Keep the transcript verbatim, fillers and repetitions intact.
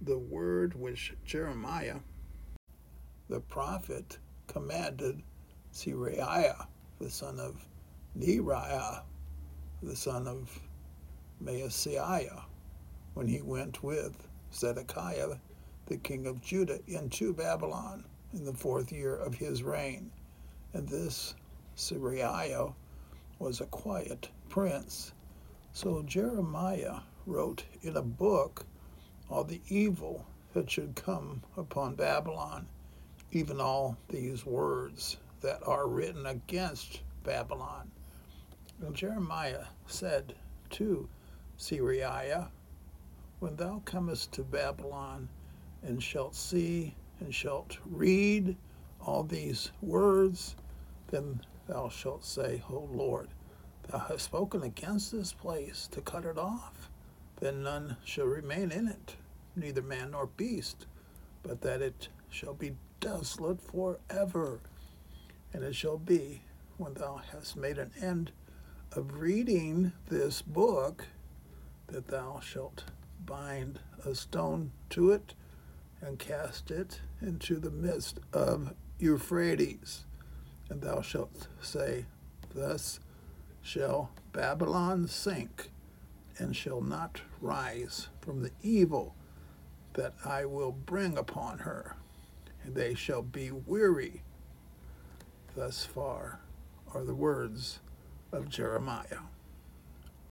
the word which Jeremiah the prophet commanded Seraiah, the son of Neriah, the son of Maaseiah, when he went with Zedekiah, the king of Judah, into Babylon in the fourth year of his reign. And this Seraiah was a quiet prince. So Jeremiah wrote in a book all the evil that should come upon Babylon, even all these words that are written against Babylon. And Jeremiah said to Seraiah, when thou comest to Babylon, and shalt see and shalt read all these words, then thou shalt say, O Lord, thou hast spoken against this place to cut it off. Then none shall remain in it, neither man nor beast, but that it shall be desolate forever. And it shall be, when thou hast made an end of reading this book, that thou shalt bind a stone to it and cast it into the midst of Euphrates. And thou shalt say, thus shall Babylon sink, and shall not rise from the evil that I will bring upon her. And they shall be weary. Thus far are the words of Jeremiah.